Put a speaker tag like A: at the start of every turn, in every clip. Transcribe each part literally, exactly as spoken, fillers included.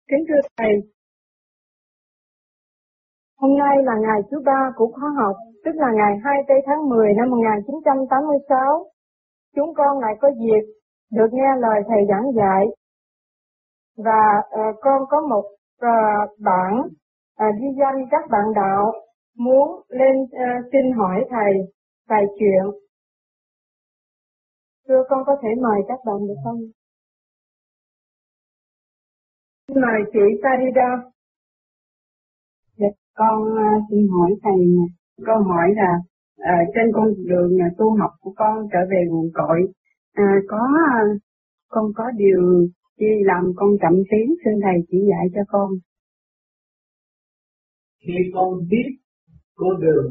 A: Kính thưa Thầy, hôm nay là ngày thứ ba của khóa học, tức là ngày hai mươi tư tháng mười năm một nghìn chín trăm tám mươi sáu. Chúng con lại có dịp được nghe lời Thầy giảng dạy. Và uh, con có một uh, bản uh, ghi danh các bạn đạo muốn lên uh, xin hỏi Thầy vài chuyện. Thưa con có thể mời các bạn được không? Mời chị Farida.
B: Dạ, con uh, xin hỏi Thầy, câu hỏi là uh, trên con đường uh, tu học của con trở về nguồn cội, uh, có uh, con có điều chi làm con chậm tiến, xin Thầy chỉ dạy cho con.
C: Khi con biết con đường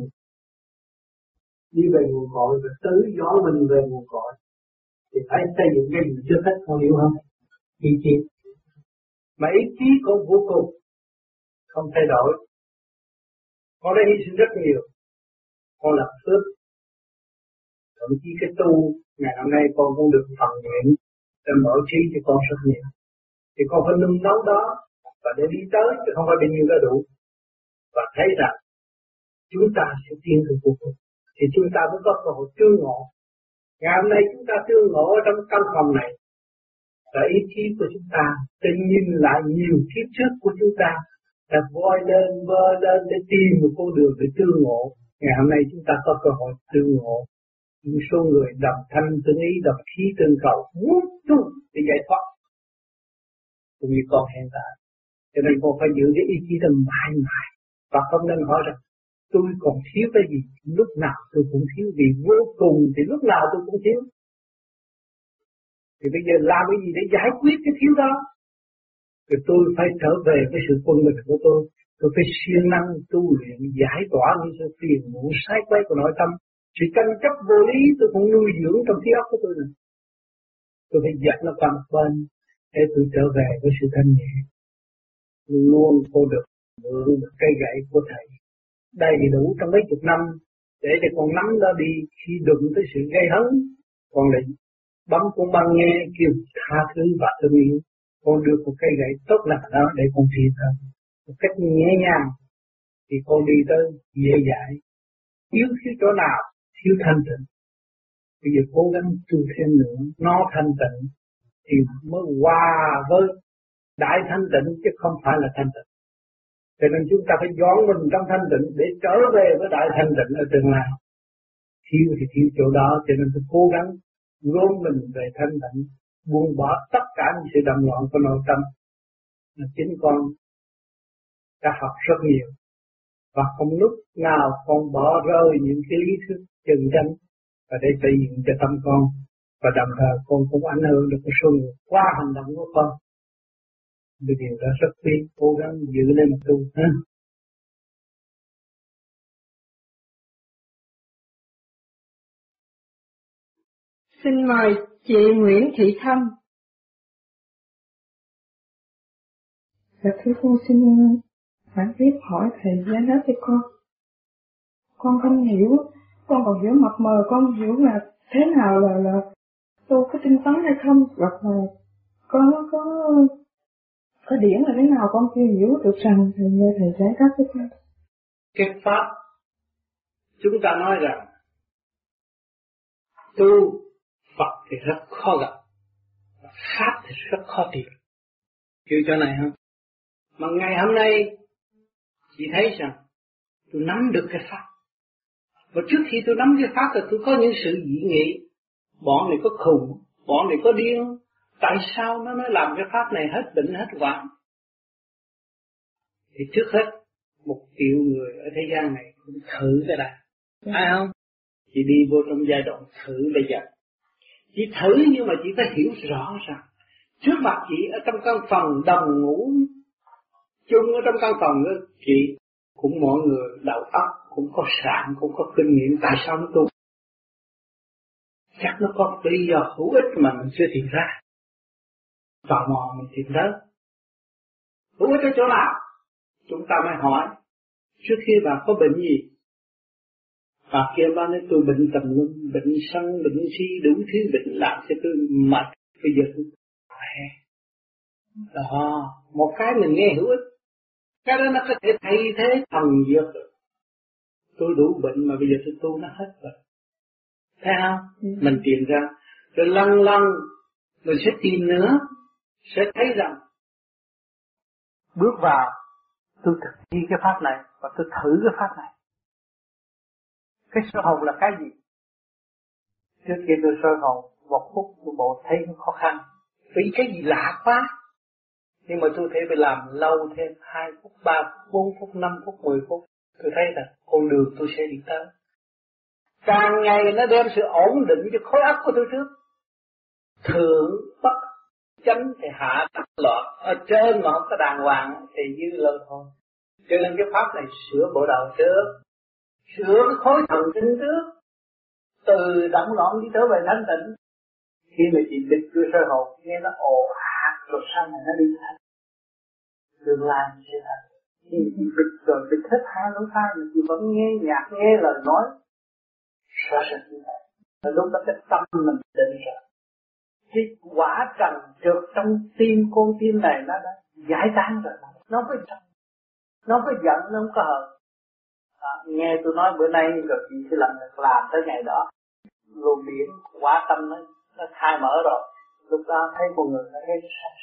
C: đi về nguồn cội và tứ gió mình về nguồn cội thì phải xây dựng cái gì trước hết, con hiểu không? Ý chí. Mà ý chí con vô cùng, không thay đổi. Con đã hy sinh rất nhiều. Con lập phước. Thậm chí cái tu ngày hôm nay con cũng được phần nguyện để mở trí cho con rất nhiều. Thì con phải nung nấu đó và để đi tới chứ không phải bao nhiêu đã đủ. Và thấy rằng chúng ta sẽ tiến tới vô cùng. Thì chúng ta mới có cơ hội tương ngộ. Ngày hôm nay chúng ta tương ngộ ở trong căn phòng này. Và ý chí của chúng ta sẽ nhìn lại nhiều kiếp trước của chúng ta đã voi lên, vơ lên để tìm một con đường để tương ngộ. Ngày hôm nay chúng ta có cơ hội tương ngộ. Một số người đồng thanh tương ý, đồng khí tương cầu, muốn tu để giải thoát. Cũng như con hiện tại. Cho nên con phải giữ cái ý chí đó mãi mãi. Và không nên hỏi rằng tôi còn thiếu cái gì, lúc nào tôi cũng thiếu, vì vô cùng thì lúc nào tôi cũng thiếu. Thì bây giờ làm cái gì để giải quyết cái thiếu đó? Thì tôi phải trở về với sự quân bình của tôi. Tôi phải siêng năng tu luyện, giải tỏa những sự phiền muộn sai quấy của nội tâm. Sự tranh chấp vô lý tôi cũng nuôi dưỡng trong trí óc của tôi này. Tôi phải dẹp nó qua một bên để tôi trở về với sự thanh nhẹ. Luôn cô được mượn một cây gậy của Thầy đầy đủ trong mấy chục năm để cho con nắm đó đi. Khi đụng tới sự gây hấn, con lại bấm con băng nghe kêu tha thứ và thương yêu. Con đưa một cây gậy tốt lành đó để con thiền hơn một cách nhẹ nhàng thì con đi tới dễ dãi. Yếu thiếu chỗ nào, thiếu thanh tịnh, bây giờ cố gắng tu thêm nữa, nó thanh tịnh thì mới hòa với đại thanh tịnh chứ không phải là thanh tịnh. Cho nên chúng ta phải dọn mình trong thanh tịnh để trở về với đại thanh tịnh ở tương lai. Thiếu thì thiếu chỗ đó, cho nên tôi cố gắng gom mình về thanh tịnh, buông bỏ tất cả những sự đầm loạn của nội tâm. Mà chính con đã học rất nhiều và không lúc nào con bỏ rơi những cái lý thuyết chân chánh và để xây dựng cho tâm con, và đồng thời con cũng ảnh hưởng được một số người qua hành động của con. Vì điều đó rất quý, cố gắng giữ lên một tu ha.
A: Xin mời chị Nguyễn Thị Thâm.
D: Dạ thưa cô, xin bản tiếp hỏi Thầy giải đáp cho con. Con không hiểu, con còn hiểu mập mờ, con không hiểu là thế nào là là tu có tinh tấn hay không, hoặc là có có có điển là thế nào con chưa hiểu được rằng Thầy Thầy giải đáp cho con.
C: Cái pháp chúng ta nói rằng tu Phật thì rất khó gặp, pháp thì rất khó tìm. Hiểu chỗ này không? Mà ngày hôm nay chị thấy rằng tôi nắm được cái pháp. Và trước khi tôi nắm cái pháp thì tôi có những sự dị nghị. Bọn này có khùng, bọn này có điên. Tại sao nó nói làm cái pháp này hết bệnh hết hoạn? Thì trước hết một triệu người ở thế gian này cũng thử cái đã. Phải không? Chị đi vô trong giai đoạn thử bây giờ. Chị thử nhưng mà chị phải hiểu rõ rằng trước mặt chị ở trong căn phòng đồng ngủ chung ở trong căn phòng đó, chị cũng mọi người đầu óc cũng có sạn, cũng có kinh nghiệm. Tại sao nó tu? Chắc nó có lý do hữu ích mà mình chưa tìm ra. Tò mò mình tìm tới. Hữu ích ở chỗ nào? Chúng ta mới hỏi. Trước khi bà có bệnh gì? Bà kia bà nói tôi bệnh tầm lum, bệnh sân, bệnh si, đủ thứ bệnh làm cho tôi mệt. Bây giờ tôi khỏe. Đó, một cái mình nghe hữu ích, cái đó nó có thể thay thế thần dược được. Tôi đủ bệnh mà bây giờ tôi tu nó hết rồi, thấy không? Ừ. Mình tìm ra, rồi lần lần mình sẽ tìm nữa, sẽ thấy rằng bước vào tôi thực thi cái pháp này và tôi thử cái pháp này. Cái soi hồn là cái gì? Trước kia tôi soi hồn một phút tôi bộ thấy nó khó khăn, vì cái gì lạ quá. Nhưng mà tôi thể phải làm lâu thêm hai phút, ba phút, bốn phút, năm phút, mười phút. Tôi thấy là con đường tôi sẽ đi tới. Càng ngày nó đem sự ổn định cho khối óc của tôi trước. Thượng bất chánh thì hạ tắc loạn. Ở trên mà không có đàng hoàng thì dư lơ thôi. Cho nên cái pháp này sửa bộ đầu trước, sửa cái khối thần kinh trước, từ động loạn đi tới về thanh tịnh. Khi mà chị địch cưa sơ hồn, nghe nó ồ ạt rồi sau này nó đi thành tương lai sẽ thành. Khi chị địch rồi địch hết hai lỗ tai mà chị vẫn nghe nhạc, nghe lời nói, sao sẽ như vậy? Là lúc đó cái tâm mình định rồi. Cái quả trần trượt trong tim con tim này nó đã giải tán rồi, nó không có trần, nó không có giận, nó không có hờn. À, nghe tôi nói bữa nay rồi chị sẽ làm làm tới ngày đó, luồng điển quả tâm nó nó khai mở rồi, lúc đó thấy con người nó hết sạch.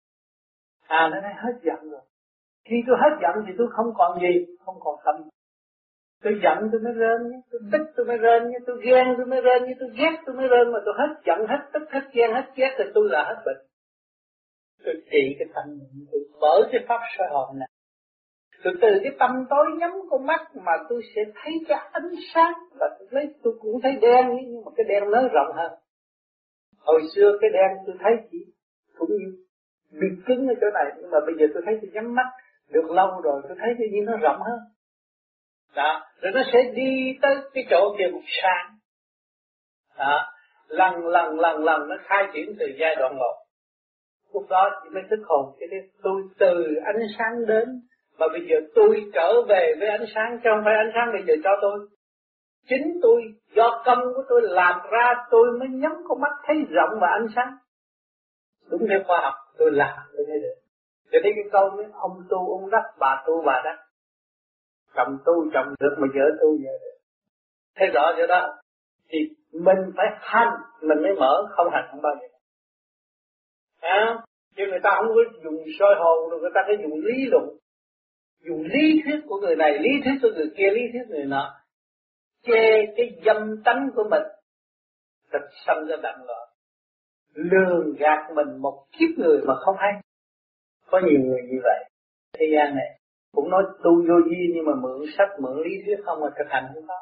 C: À nó nói hết giận rồi. Khi tôi hết giận thì tôi không còn gì, không còn tâm. Tôi giận tôi mới rên, tôi tức tôi mới rên, tôi ghen tôi mới rên, tôi ghét tôi mới rên, mà tôi hết giận, hết tức, hết ghen, hết ghét thì tôi là hết bệnh. Tôi trị cái tâm mình, tôi mở cái pháp soi hồn này. Từ từ cái tâm tối nhắm con mắt mà tôi sẽ thấy cái ánh sáng, và tôi lấy tôi cũng thấy đen, nhưng mà cái đen nó rộng hơn. Hồi xưa cái đen tôi thấy chỉ cũng như bị cứng ở chỗ này, nhưng mà bây giờ tôi thấy tôi nhắm mắt được lâu rồi, tôi thấy tự nhiên nó rộng hơn. Đó, rồi nó sẽ đi tới cái chỗ kia một sáng. Đó, lần lần lần lần nó khai triển từ giai đoạn một. Lúc đó chỉ mới thức hồn, cái tôi từ ánh sáng đến, mà bây giờ tôi trở về với ánh sáng, chứ không phải ánh sáng bây giờ cho tôi. Chính tôi, do công của tôi làm ra, tôi mới nhắm con mắt thấy rộng và ánh sáng. Đúng theo khoa học, tôi làm, tôi thấy được. Cho nên cái câu nói ông tu ông đắc, bà tu bà đắc. Chồng tu chồng được mà vợ tu vợ được. Thấy rõ chưa đó? Thì mình phải hành, mình mới mở, không hành không bao giờ. À, chứ người ta không có dùng soi hồn, rồi người ta phải dùng lý luận. Dùng lý thuyết của người này, lý thuyết của người kia, lý thuyết người nọ. Chê cái dâm tánh của mình, thật sanh ra đặng loạn. Lường gạt mình một kiếp người mà không hay. Có nhiều người như vậy. Thế gian này cũng nói tu vô vi, nhưng mà mượn sách, mượn lý thuyết không mà thực hành không có.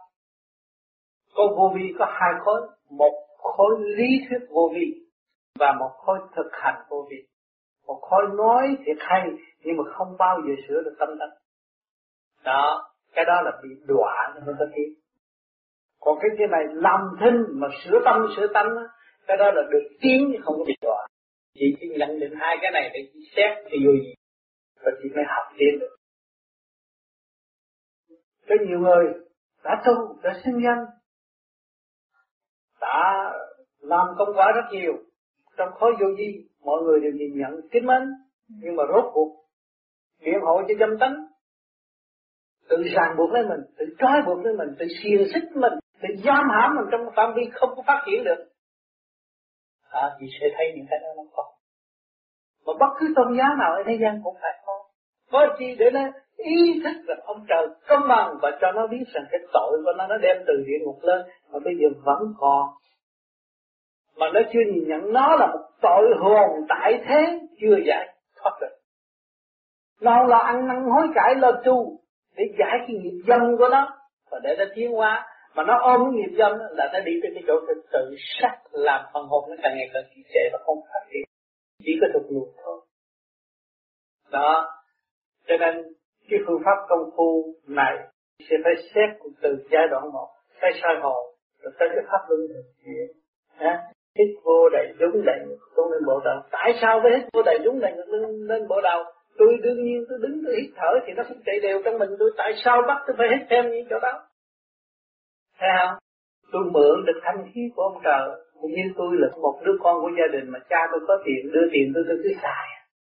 C: Có vô vi có hai khối, một khối lý thuyết vô vi và một khối thực hành vô vi. Một khối nói thiệt hay nhưng mà không bao giờ sửa được tâm tánh. Đó, cái đó là bị đọa nên có tiếng. Còn cái cái này làm thinh mà sửa tâm sửa tánh, cái đó là được tiến không có bị đọa. Chị chỉ nhận định hai cái này để chị xét thì vô gì, và chị mới học tiến được. Có nhiều người đã tu, đã sinh danh, đã làm công quả rất nhiều trong khối vô vi, mọi người đều nhìn nhận kính mến, nhưng mà rốt cuộc biện hộ cho dâm tánh, tự ràng buộc lấy mình, tự trói buộc lấy mình, tự xiềng xích mình, tự giam hãm mình trong phạm vi không có phát triển được. À, chị sẽ thấy những cái đó nó có. Mà bất cứ tôn giáo nào ở thế gian cũng phải có. Có chi để nó ý thức rằng ông trời công bằng và cho nó biết rằng cái tội của nó nó đem từ địa ngục lên, mà bây giờ vẫn còn. Mà nó chưa nhìn nhận nó là một tội hồn tại thế, chưa giải thoát được. Nó là ăn năn hối cải lo tu để giải cái nghiệp dâm của nó và để nó tiến hóa. Mà nó ôm cái nghiệp dâm là nó đi tới cái chỗ tự sát, làm phần hồn nó càng ngày càng trì trệ và không phát triển, chỉ có thực luộc thôi. Đó, cho nên cái phương pháp công phu này sẽ phải xét từ giai đoạn một, cái soi hồn, rồi tới cái pháp luân thường chuyển. Hít vô đầy đúng đầy ngực xuống lên bộ đầu. Tại sao phải hít vô đầy đúng đầy ngực lên, lên bộ đầu? Tôi đương nhiên tôi đứng tôi hít thở thì nó không chạy đều trong mình tôi. Tại sao bắt tôi phải hít thêm những chỗ đó? Thấy không? Tôi mượn được thanh khí của ông trời. Cũng như tôi là một đứa con của gia đình mà cha tôi có tiền, đưa tiền tôi tôi cứ xài.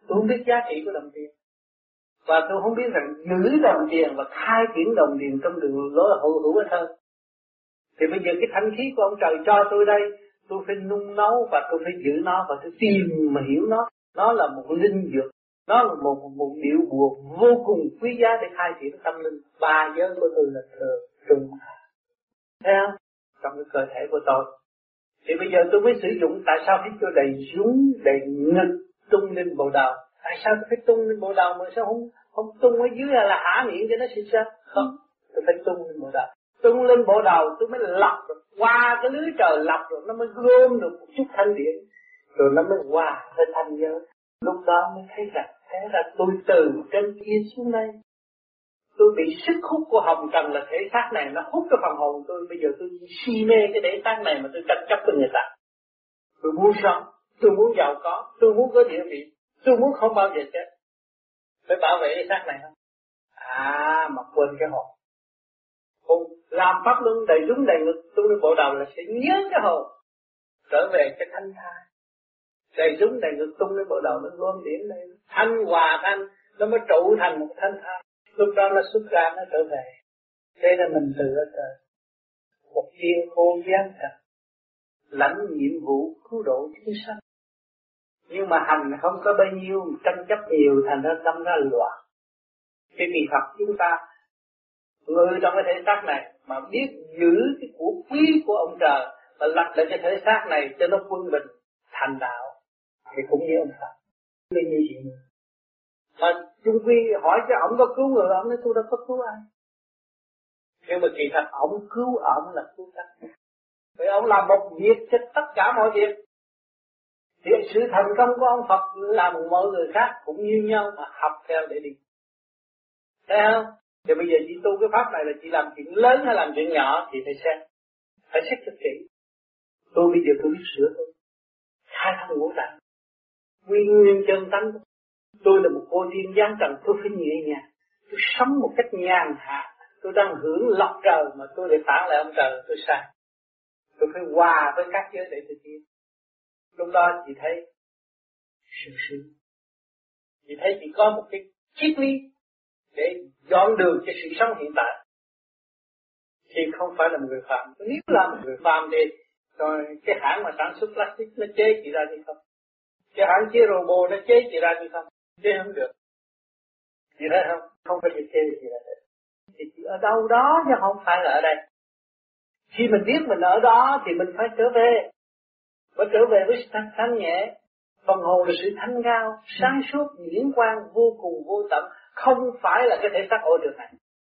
C: Tôi không biết giá trị của đồng tiền. Và tôi không biết rằng giữ đồng tiền và khai triển đồng tiền trong đường lối là hữu hữu ích hơn. Thì bây giờ cái thanh khí của ông trời cho tôi đây, tôi phải nung nấu và tôi phải giữ nó và tôi tìm mà hiểu nó. Nó là một linh dược, nó là một, một, một điệu buộc vô cùng quý giá để khai triển tâm linh. Ba giới của tôi là thờ trung. Thấy không? Trong cái cơ thể của tôi. Thì bây giờ tôi mới sử dụng tại sao phải cho đầy dũng, đầy ngực, tung lên bộ đầu. Tại sao tôi phải tung lên bộ đầu mà sao không không tung ở dưới là, là hả miệng cho nó xịt ra? Không, tôi phải tung lên bộ đầu. Tung lên bộ đầu tôi mới lọc được, qua cái lưới trời lọc rồi nó mới gom được một chút thanh điện. Rồi nó mới hòa lên thanh giới. Lúc đó mới thấy rằng thế là tôi từ trên kia xuống đây. Tôi bị sức hút của hồng trần là thể xác này nó hút cái phần hồn tôi. Bây giờ tôi si mê cái thể xác này mà tôi tranh chấp với người ta. Tôi muốn sống, tôi muốn giàu có, tôi muốn có địa vị, tôi muốn không bao giờ chết. Phải bảo vệ cái xác này không? À mà quên cái hồn. Hồn làm pháp luân đầy đúng đầy ngực tôi lên bộ đầu là sẽ nhớ cái hồn trở về cái thanh thai. Đầy đúng đầy ngực tung lên bộ đầu nó gom điểm đây thanh hòa thanh nó mới trụ thành một thanh thai. Lúc đó nó xuất ra nó trở về. Thế nên mình từ ở trời một thiên cô giáng trần lãnh nhiệm vụ cứu độ chúng sanh. Nhưng mà hành không có bao nhiêu, tranh chấp nhiều thành ra tâm ra loạn. Cái kỳ thật chúng ta người trong cái thể xác này mà biết giữ cái của quý của ông trời và lập lại cái thể xác này cho nó quân bình thành đạo thì cũng như ông Phật. Như như vậy. Mà chung quy hỏi cho ông có cứu người, ông nói tôi đâu có cứu ai. Nhưng mà kỳ thật ông cứu ông là cứu tất. Vì ông làm một việc cho tất cả mọi việc. Thì sự thành công của ông Phật làm mọi người khác cũng như nhau mà học theo để đi. Thấy không? Thì bây giờ chị tu cái pháp này là chị làm chuyện lớn hay làm chuyện nhỏ thì phải xem. Phải xét cho kỹ. Tôi bây giờ tôi biết sửa tôi. Khai thông ngũ tạng. Quy nguyên chân tánh. Tôi là một cô tiên giáng trần, tôi phải nhẹ nhàng. Tôi sống một cách nhàn hạ. Tôi đang hưởng lọc trời mà tôi lại phản lại ông trời, tôi sai. Tôi phải hòa với các giới để tôi tiến. Lúc đó chị thấy sự sự. Chị thấy chị có một cái triết lý để dọn đường cho sự sống hiện tại. Thì không phải là một người phạm. Nếu là một người phạm thì rồi cái hãng mà sản xuất plastic nó chế chị ra thì không. Cái hãng chế robot nó chế chị ra thì không. Chế không được. Chị thấy không? Không phải chế chị ra được. Thì chị ở đâu đó chứ không phải là ở đây. Khi mình biết mình ở đó thì mình phải trở về. Phải trở về với thanh, thanh nhẹ. Phần hồn là sự thanh cao, sáng suốt, điển quang, vô cùng vô tận. Không phải là cái thể xác ô trượt này.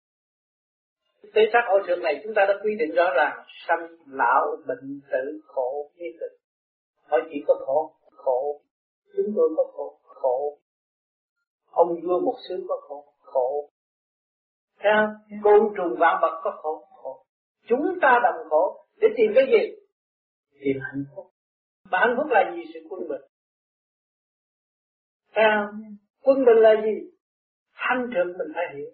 C: Thể xác ô trượt này chúng ta đã quy định rõ ràng. Sanh, lão, bệnh, tử, khổ, như tử. Hỏi chỉ có khổ, khổ. Chúng tôi có khổ, khổ. Ông vua một xứ có khổ, khổ. Thấy không? Côn trùng vạn vật có khổ, khổ. Chúng ta đồng khổ để tìm cái gì? Tìm hạnh phúc. Mà hạnh phúc là gì? Sự quân bình. Thấy không? Quân bình là gì? Thanh trực mình phải hiểu.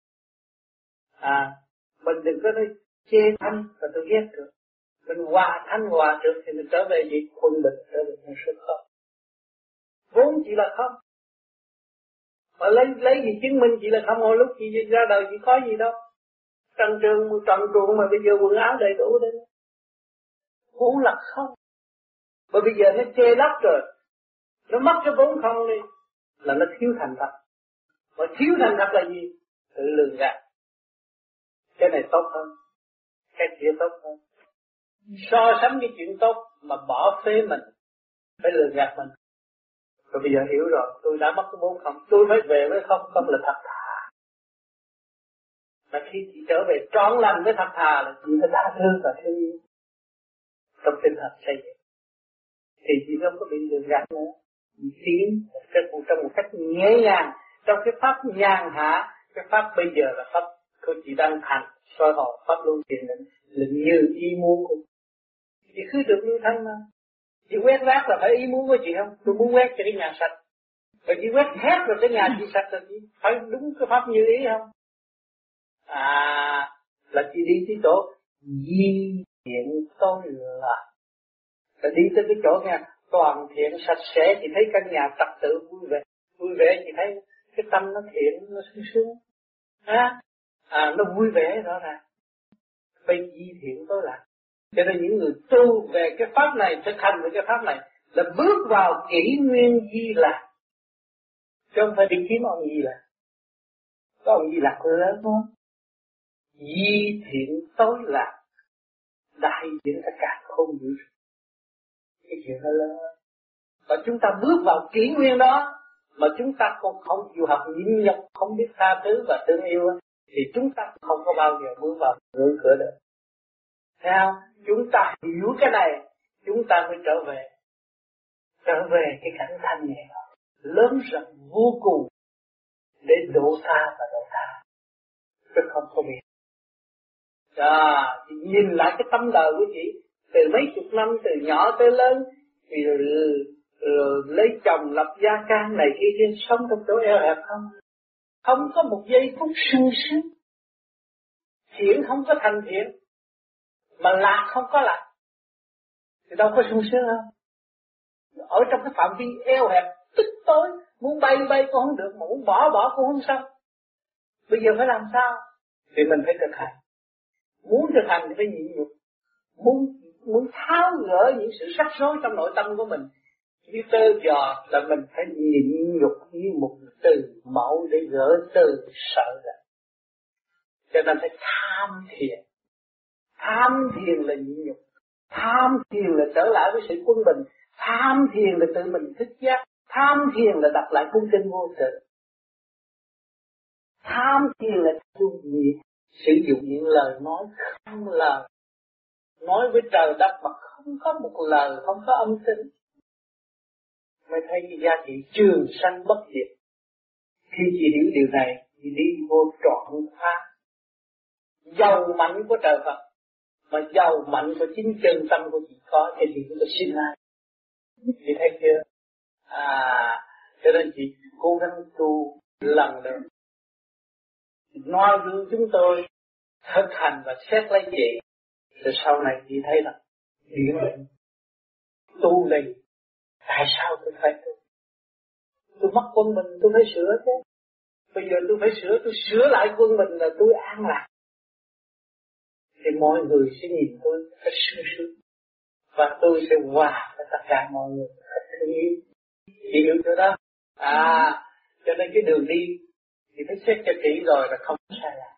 C: À, mình đừng có nói chê thanh và tôi ghét được. Mình hòa thanh hòa trực thì mình trở về gì? Quân bình, trở về một sự không. Vốn chỉ là không. Mà lấy lấy gì chứng minh chỉ là không, hồi lúc chị ra đời chỉ có gì đâu. Trần trường một trần truồng mà bây giờ quần áo đầy đủ đấy. Vốn là không. Bởi bây giờ nó che lấp rồi. Nó mất cái vốn không đi. Là nó thiếu thành thật. Mà thiếu thành thật là gì? Tự lường gạt. Cái này tốt hơn. Cái kia tốt hơn. So sánh cái chuyện tốt mà bỏ phế mình. Phải lường gạt mình. Rồi bây giờ hiểu rồi. Tôi đã mất cái vốn không. Tôi phải về với không. Không là thật thà. Mà khi chị trở về trọn lành với thật thà là chị phải tha thứ và thương yêu. Trong tinh thần xây dựng. Thì chị không có bị lường gạt nữa. Chị tiến trong một cách nhẹ nhàng. Trong cái pháp nhàn hạ. Cái pháp bây giờ là pháp của chị đang thành. Soi hồn pháp luân thiền định. Là như ý muốn của chị cứ được như thân mà. Chị quét rác là phải ý muốn của chị không? Tôi muốn quét cho cái nhà sạch. Và chị quét hết rồi cái nhà chị sạch rồi chị phải đúng cái pháp như ý không? À, là chị đi tới chỗ di thiện tôi là. Là đi tới cái chỗ nha, toàn thiện sạch sẽ, chị thấy căn nhà trật tự vui vẻ. Vui vẻ chị thấy cái tâm nó thiện, nó sung sướng. À, à, nó vui vẻ rõ ràng. Phải di thiện tối lạc. Cho nên những người tu về cái pháp này, thực hành về cái pháp này là bước vào kỷ nguyên di lạc. Chứ không phải đi kiếm ông Di Lạc. Có ông Di Lạc lớn không? Di thiện tối lạc, đại diện tất cả không vũ trụ. Cái chuyện đó lớn. Và chúng ta bước vào kỷ nguyên đó mà chúng ta không, không chịu học nhịn nhục, không biết tha thứ và thương yêu, thì chúng ta không có bao giờ bước vào ngưỡng cửa được. Thấy không? Chúng ta hiểu cái này, chúng ta mới trở về. Trở về cái cảnh thanh nhẹ đó, lớn rộng vô cùng để độ tha và độ tha. Chứ không có biết. À, nhìn lại cái tâm đời của chị, từ mấy chục năm, từ nhỏ tới lớn, thì rồi, rồi lấy chồng lập gia can này kia kia, sống trong chỗ eo hẹp không? Không có một giây phút sung sướng. Thiện không có thành thiện, mà lạc không có lạc, thì đâu có sung sướng không? Ở trong cái phạm vi eo hẹp, tức tối, muốn bay bay cũng không được, mà muốn bỏ bỏ cũng không xong. Bây giờ phải làm sao? Thì mình phải thực hành. Muốn thực hành thì phải nhịn nhục. Muốn, muốn tháo gỡ những sự rắc rối trong nội tâm của mình, như tơ giò là mình phải nhịn nhục như một từ mẫu để gỡ từ sợ ra. Cho nên phải tham thiền. Tham thiền là nhịn nhục. Tham thiền là trở lại với sự quân bình. Tham thiền là tự mình thức giác. Tham thiền là đặt lại cung kinh vô tự. Tham thiền là sử dụng những lời nói không lời. Nói với trời đất mà không có một lời, không có âm thanh. Mới thấy cái giá trị trường sanh bất diệt. Khi chị hiểu điều này, chị đi vô trọn phá. Giàu mạnh của trời Phật, mà giàu mạnh của chính chân tâm của chị có, thì chị cũng được xin ai. Chị thấy chưa? À, cho nên chị cố gắng tu lần nữa. Nói với chúng tôi thực hành và xét lấy chị, rồi sau này chị thấy là điển định tu này, tại sao tôi phải tu? Tôi mất quân mình, tôi phải sửa chứ. Bây giờ tôi phải sửa, tôi sửa lại quân mình là tôi an lạc. Thì mọi người sẽ nhìn tôi thật sung sướng. Và tôi sẽ hòa với tất cả mọi người thật thương yêu. Chị hiểu chỗ đó? À, cho nên cái đường đi thì phải xét cho kỹ rồi là không sai lạc.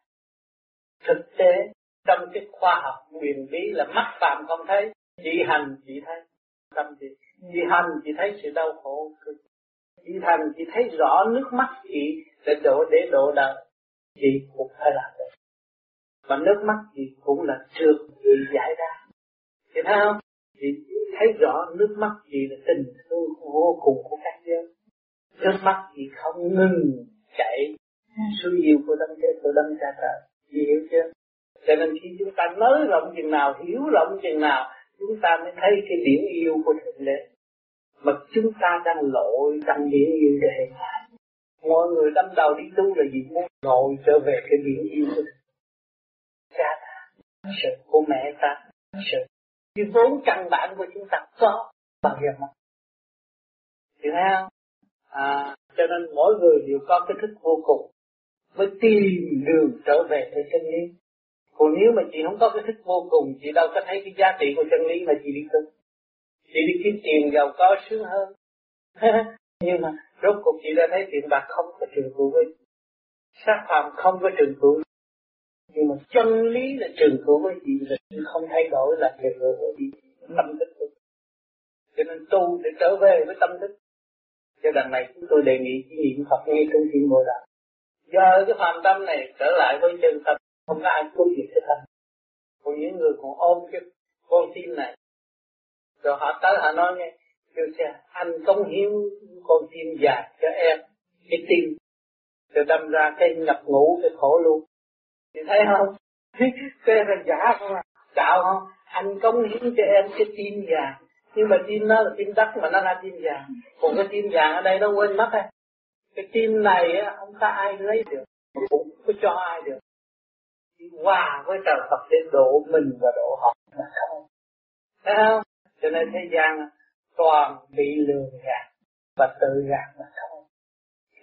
C: Thực tế, trong cái khoa học quyền bí là mắt phạm không thấy, chị hành chị thấy. Tâm chị, chị hành chị thấy sự đau khổ. Chị hành chị thấy rõ nước mắt chị để đổ để độ đời. Chị cũng phải làm được. Mà nước mắt chị cũng là trượt chị giải ra. Chị thấy không? Chị thấy rõ nước mắt chị là tình thương vô cùng của các giới. Nước mắt chị không ngừng chảy sự yêu của đấng thế của đấng cha trời. Chị hiểu chưa? Cho nên khi chúng ta nới rộng chừng nào, hiểu rộng chừng nào, chúng ta mới thấy cái điển yêu của Thượng Đế. Mà chúng ta đang lội trong điển yêu để hiện lại. Mọi người đâm đầu đi tu là gì? Muốn lội trở về cái điển yêu của cha ta, sự của mẹ ta, sự cái vốn căn bản của chúng ta có bao giờ mà. Hiểu không? À, cho nên mỗi người đều có cái thức vô cùng mới tìm đường trở về với chân lý. Còn nếu mà chị không có cái thức vô cùng, chị đâu có thấy cái giá trị của chân lý mà chị đi tu. Chị đi kiếm tiền giàu có sướng hơn. Nhưng mà rốt cuộc chị đã thấy tiền bạc không có trường cửu với. Sát phàm không có trường cửu. Nhưng mà chân lý là trường cửu với chị, là chị không thay đổi là trường cửu với chị. Tâm thức của chị. Cho nên tu để trở về với tâm thức. Cho đằng này chúng tôi đề nghị chỉ niệm Phật ngay trong thiên mô đạo. Giờ cái phàm tâm này trở lại với chân tâm, không có ai cứu gì cái tâm. Còn những người còn ôm cái con tim này, rồi họ tới họ nói nghe, kêu xe anh cống hiến con tim già cho em, cái tim, rồi đâm ra cái nhập ngũ cái khổ luôn. Thì thấy không? Cái là giả không à? Đạo không? Anh cống hiến cho em cái tim già, nhưng mà tim nó là tim đất mà nó là tim già. Còn cái tim vàng ở đây nó quên mất á. Cái tim này á không có ai lấy được, mà cũng không có cho ai được. Chỉ hòa với trời Phật để độ mình và độ họ mà thôi. Thấy không? Cho nên thế gian toàn bị lừa gạt và tự gạt mà thôi.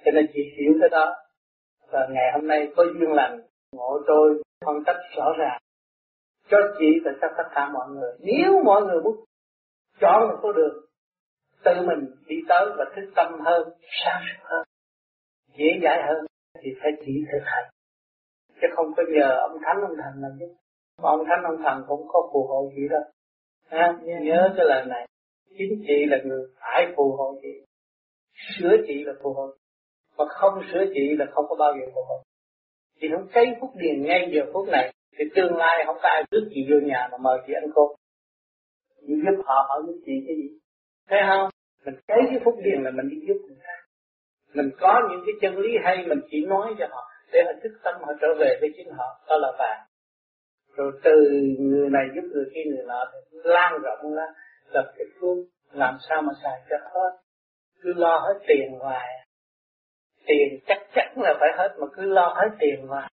C: Cho nên chị hiểu cái đó. Và ngày hôm nay có duyên lành, ngộ tôi phân tích rõ ràng cho chị và cho tất cả mọi người. Nếu mọi người muốn chọn một con đường tự mình đi tới và thức tâm hơn, sáng suốt hơn, dễ dãi hơn, thì phải chỉ thực hành, chứ không có nhờ ông thánh ông thần làm chứ. Ông thánh ông thần cũng có phù hộ chị đâu. À, yeah. Nhớ cái lời này, chính chị là người phải phù hộ chị, sửa chị là phù hộ, mà không sửa chị là không có bao giờ phù hộ. Chị không cấy phúc điền ngay giờ phút này, thì tương lai không có ai rước chị vô nhà mà mời chị ăn cơm. Chị giúp họ, họ giúp chị cái gì? Thấy không? Mình cấy cái phúc điền là mình đi giúp người ta. Mình có những cái chân lý hay mình chỉ nói cho họ để họ thức tâm, họ trở về với chính họ, đó là vàng. Rồi từ người này giúp người kia, người nọ lan rộng ra, lập cái phước, làm sao mà xài cho hết. Cứ lo hết tiền hoài, tiền chắc chắn là phải hết mà cứ lo hết tiền hoài.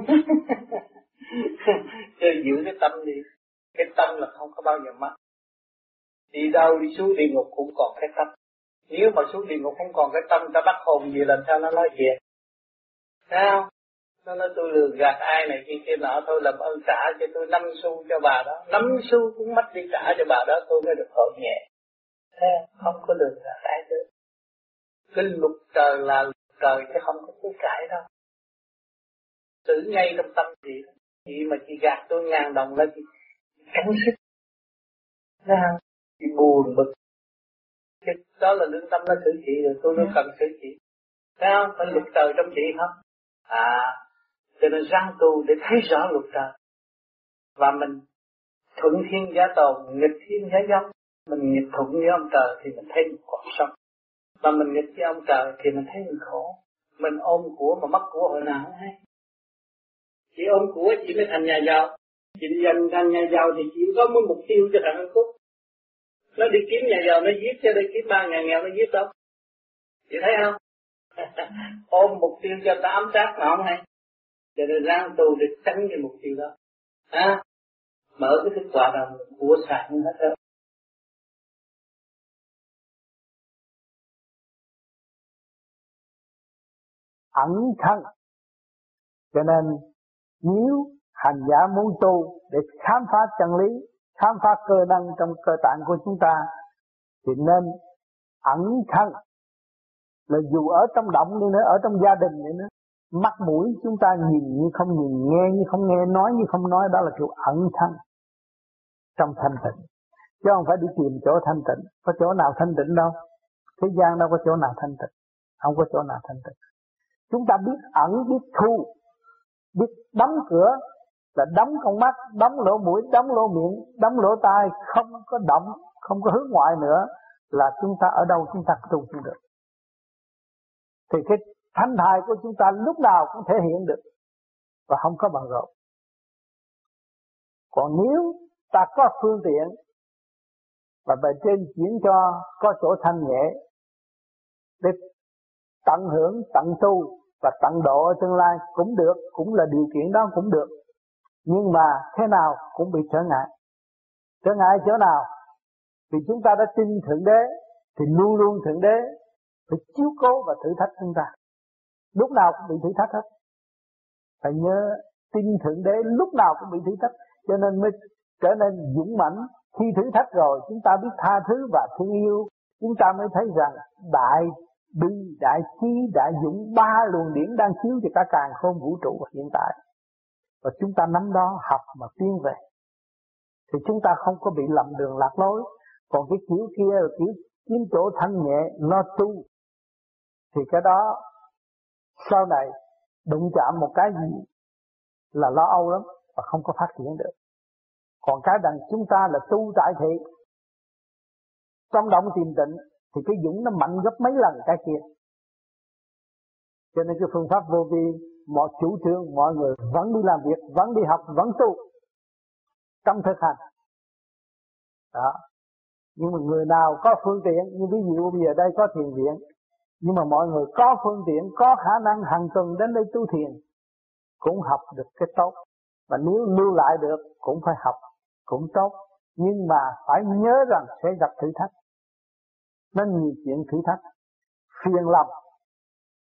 C: Chứ giữ cái tâm đi, cái tâm là không có bao giờ mất. Đi đâu đi xuống địa ngục cũng còn cái tâm. Nếu mà xuống địa ngục không còn cái tâm, ta bắt hồn gì làm sao nó nói chuyện? Thấy không? Nó nói tôi lừa gạt ai này kia kia nọ, thôi làm ơn trả cho tôi năm xu cho bà đó, năm xu cũng mất đi trả cho bà đó, tôi mới được hộ nhẹ. Thế không có lừa gạt ai được. Cái luật trời là luật trời chứ không có cái cãi đâu. Xử ngay trong tâm chị, chị mà chị gạt tôi ngàn đồng lên chị cắn sức. Thấy không? Chị buồn bực. Chứ đó là lương tâm nó xử chị rồi, tôi nó cần xử chị. Thấy không? Phải luật trời trong chị không? À, cho nên răng tu để thấy rõ luật trời. Và mình thuận thiên giả tồn, nghịch thiên giả giống. Mình nghịch thuận với ông trời thì mình thấy một cuộc sống. Mà mình nghịch với ông trời thì mình thấy mình khổ. Mình ôm của mà mất của hồi nào không hay. Chị ôm của chị mới thành nhà giàu. Chị dành thành nhà giàu thì chị có một mục tiêu cho thằng Hạnh Phúc. Nó đi kiếm nhà giàu nó giết, cho đi kiếm ba nhà nghèo nó giết đâu. Chị thấy không? Ôm mục tiêu cho ta ấm sát mà không hay. Cho nên ráng tu để tránh cái mục tiêu đó. À, mở cái thức quả đồng của sạch hết đó.
E: Ẩn thân. Cho nên nếu hành giả muốn tu để khám phá chân lý, khám phá cơ năng trong cơ tạng của chúng ta, thì nên ẩn thân. Là dù ở trong động đi nữa, ở trong gia đình đi nữa, mắt mũi chúng ta nhìn như không nhìn, nghe như không nghe, nói như không nói, đó là kiểu ẩn thân trong thanh tịnh. Chứ không phải đi tìm chỗ thanh tịnh. Có chỗ nào thanh tịnh đâu. Thế gian đâu có chỗ nào thanh tịnh. Không có chỗ nào thanh tịnh. Chúng ta biết ẩn, biết thu, biết đóng cửa, là đóng con mắt, đóng lỗ mũi, đóng lỗ miệng, đóng lỗ tai, không có động, không có hướng ngoại nữa, là chúng ta ở đâu chúng ta tu không được. Thì cái thanh thai của chúng ta lúc nào cũng thể hiện được và không có bằng rộn. Còn nếu ta có phương tiện và bề trên chuyển cho có chỗ thanh nhẹ để tận hưởng, tận tu và tận độ ở tương lai cũng được, cũng là điều kiện đó cũng được. Nhưng mà thế nào cũng bị trở ngại. Trở ngại chỗ nào? Vì chúng ta đã tin Thượng Đế thì luôn luôn Thượng Đế phải chiếu cố và thử thách chúng ta. Lúc nào cũng bị thử thách hết. Phải nhớ tin Thượng Đế lúc nào cũng bị thử thách, cho nên mới trở nên dũng mãnh. Khi thử thách rồi chúng ta biết tha thứ và thương yêu, chúng ta mới thấy rằng đại bi, đại trí, đại dũng, ba luồng điển đang chiếu cho cả càn khôn vũ trụ hiện tại. Và chúng ta nắm đó học mà tiến về, thì chúng ta không có bị lầm đường lạc lối. Còn cái kiểu kia là kiểu kiếm chỗ thanh nhẹ lo tu, thì cái đó sau này đụng chạm một cái gì là lo âu lắm và không có phát triển được. Còn cái đằng chúng ta là tu tại thị, trong động tìm tịnh, thì cái dũng nó mạnh gấp mấy lần cái kia. Cho nên cái phương pháp vô vi, mọi chủ trương mọi người vẫn đi làm việc, vẫn đi học, vẫn tu trong thực hành đó. Nhưng mà người nào có phương tiện, như ví dụ bây giờ đây có thiền viện, nhưng mà mọi người có phương tiện, có khả năng hàng tuần đến đây tu thiền cũng học được cái tốt. Và nếu lưu lại được cũng phải học, cũng tốt. Nhưng mà phải nhớ rằng sẽ gặp thử thách. Nó nhiều chuyện thử thách, phiền lòng.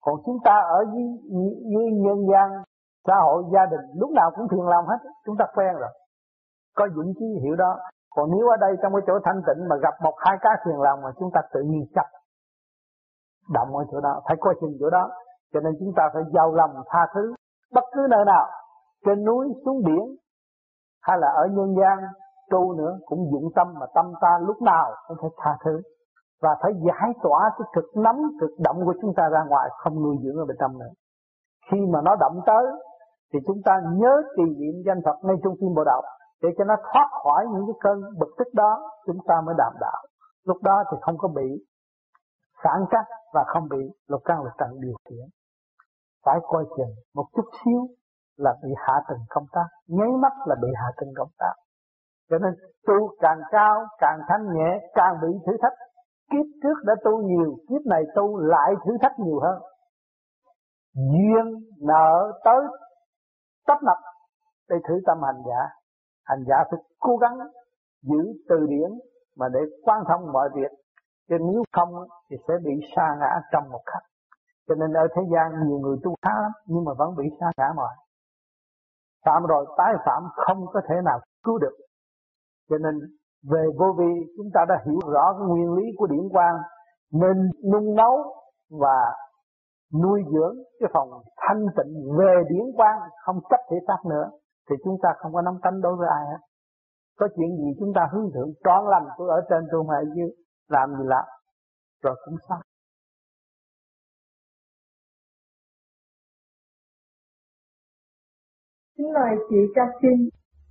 E: Còn chúng ta ở dưới, dưới nhân gian, xã hội, gia đình lúc nào cũng thiền lòng hết, chúng ta quen rồi, có dũng chí hiểu đó. Còn nếu ở đây trong cái chỗ thanh tịnh mà gặp một hai cá thiền lòng mà chúng ta tự nhiên chấp động ở chỗ đó, phải coi chừng chỗ đó. Cho nên chúng ta phải giàu lòng tha thứ, bất cứ nơi nào, trên núi xuống biển hay là ở nhân gian tu nữa cũng dụng tâm, mà tâm ta lúc nào cũng phải tha thứ và phải giải tỏa cái cực nóng cực động của chúng ta ra ngoài, không nuôi dưỡng ở bên trong nữa. Khi mà nó động tới thì chúng ta nhớ trì niệm danh Phật ngay trong tim Bồ Đạo để cho nó thoát khỏi những cái cơn bực tức đó, chúng ta mới đảm đạo. Lúc đó thì không có bị sản cắt và không bị lục căn lục trần điều khiển. Phải coi chừng một chút xíu là bị hạ tầng công tác, nháy mắt là bị hạ tầng công tác. Cho nên tu càng cao, càng thanh nhẹ, càng bị thử thách. Kiếp trước đã tu nhiều, kiếp này tu lại thử thách nhiều hơn. Duyên nợ tới tấp nập để thử tâm hành giả. Hành giả phải cố gắng giữ từ điển mà để quan thông mọi việc. Chứ nếu không thì sẽ bị sa ngã trong một khắc. Cho nên ở thế gian nhiều người tu khá lắm nhưng mà vẫn bị sa ngã mọi. Phạm rồi tái phạm không có thể nào cứu được. Cho nên về vô vi chúng ta đã hiểu rõ cái nguyên lý của điển quang, nên nung nấu và nuôi dưỡng cái phòng thanh tịnh về điển quang, không chấp thể xác nữa, thì chúng ta không có nắm cánh đối với ai hết. Có chuyện gì chúng ta hướng thượng trọn lành, tôi ở trên tôi mà ở dưới, làm gì làm rồi cũng xong.
A: Kính mời chị Ca Xin.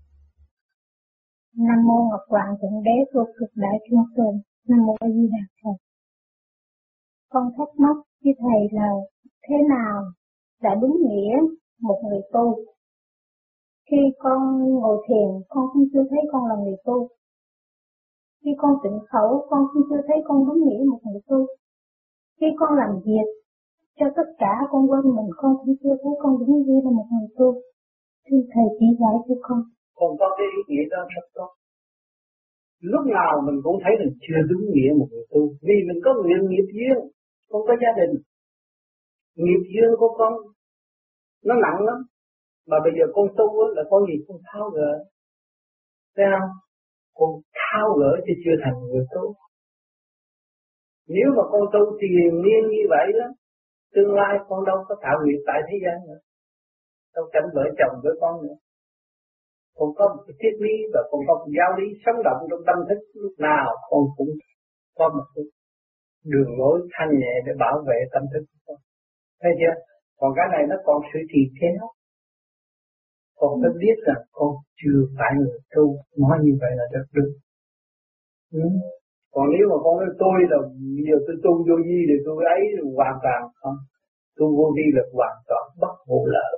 F: Nam mô Ngọc Hoàng Thượng Đế vô cực đại thiên tôn. Nam mô A Di Đà Phật. Con thắc mắc với thầy là thế nào đã đúng nghĩa một người tu? Khi con ngồi thiền, con không chưa thấy con là người tu. Khi con tịnh khẩu, con không chưa thấy con đúng nghĩa một người tu. Khi con làm việc cho tất cả con quên mình, con cũng chưa thấy con đúng nghĩa là một người tu. Xin thầy chỉ giải cho con.
C: Còn có cái ý nghĩa đó rất tốt. Lúc nào mình cũng thấy mình chưa đúng nghĩa một người tu, vì mình có nguyện nghiệp duyên, con có gia đình. Nghiệp duyên của con nó nặng lắm, mà bây giờ con tu là con gì con tháo gỡ, thấy không? Con tháo gỡ chứ chưa thành người tu. Nếu mà con tu triền miên như vậy đó, tương lai con đâu có tạo nghiệp tại thế gian nữa, đâu cảnh vợ chồng với con nữa. Con có một cái triết lý và con có một giáo lý sống động trong tâm thức, lúc nào con cũng có một cái đường lối thanh nhẹ để bảo vệ tâm thức của con. Thấy chưa? Còn cái này nó còn sự trì kéo. Con phải biết rằng con chưa phải người tu, nói như vậy là rất đúng. Ừ. Còn nếu mà con nói tôi là bây giờ tôi tu vô vi thì tôi ấy hoàn toàn không. Tu vô vi là hoàn toàn bất vụ lợi.